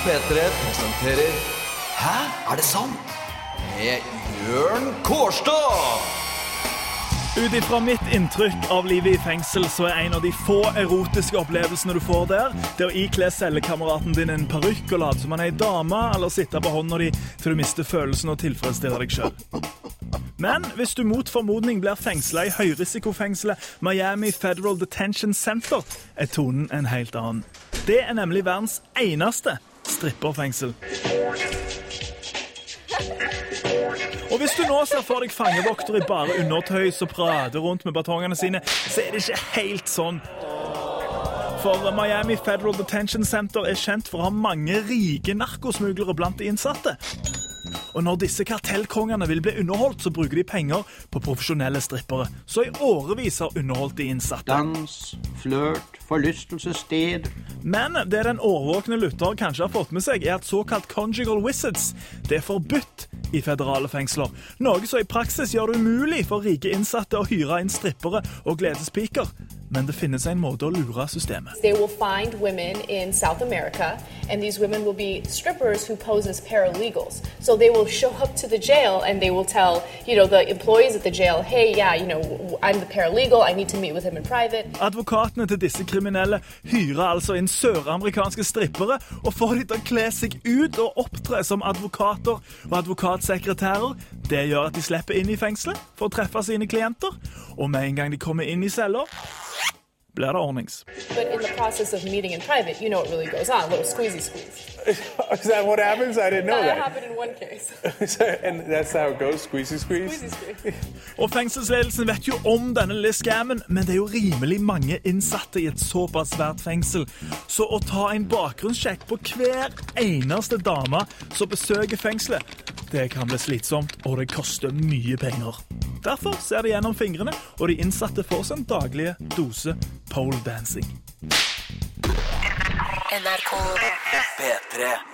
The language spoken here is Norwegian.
P3 presenterer Hæ? Er det sant? Med Jørn Kårstad. Ut ifra mitt inntrykk av livet i fengsel, så er en av de få erotiske opplevelsene du får der, det å ikle cellekameraten din en parykk og lade som han er en dame, eller sitte på hånda di til du mister følelsen og tilfredsstiller deg selv. Men hvis du mot formodning blir fengslet i høyrisikofengselet Miami Federal Detention Center, er tonen en helt annen. Det er nemlig verdens eneste stripperfengsel. Og hvis du nå ser for deg fangevokter i bare undertøy som prater rundt med batongene sine, så er det ikke helt sånn. For Miami Federal Detention Center er kjent for å ha mange rike narkosmuglere blant de innsatte. Og når disse kartellkongene vil bli underholdt, så bruker de penger på profesjonelle strippere, så i årevis har underholdt de innsatte. Dans, flørt, forlystelsessted. Men det den årvåkne lytter kanskje har fått med seg, er at såkalt conjugal wizards, det er forbudt i federale fengsler. Noe som i praksis gjør det umulig for rike innsatte å hyre inn strippere og gledespiker. Men det finnes en måte å lure systemet. They will find women in South America, and these women will be strippers who pose as paralegals. So they will show up to the jail and they will tell, the employees at the jail, hey, I'm the paralegal, I need to meet with him in private. Advokatene til disse kriminelle hyrer altså inn søramerikanske strippere og får de til å kle seg ut og opptre som advokater og advokatsekretærer. Det gjør at de slipper inn i fengselet for å treffe sine klienter, og med en gang de kommer inn i celler, blir det ordnings. But in the process of meeting in private, what really goes on, a little squeeze. Is that what happens? I didn't know That happened in one case. And that's how it goes, squeeze. Og fengselsledelsen vet jo om denne lille scammen, men det er jo rimelig mange innsatte i et såpass svært fengsel. Så å ta en bakgrunnssjekk på hver eneste dame som besøker fengselet, det kan bli slitsomt, og det koster mye penger. Derfor ser de gjennom fingrene, og de innsatte får sin daglige dose pole dancing. NRK P3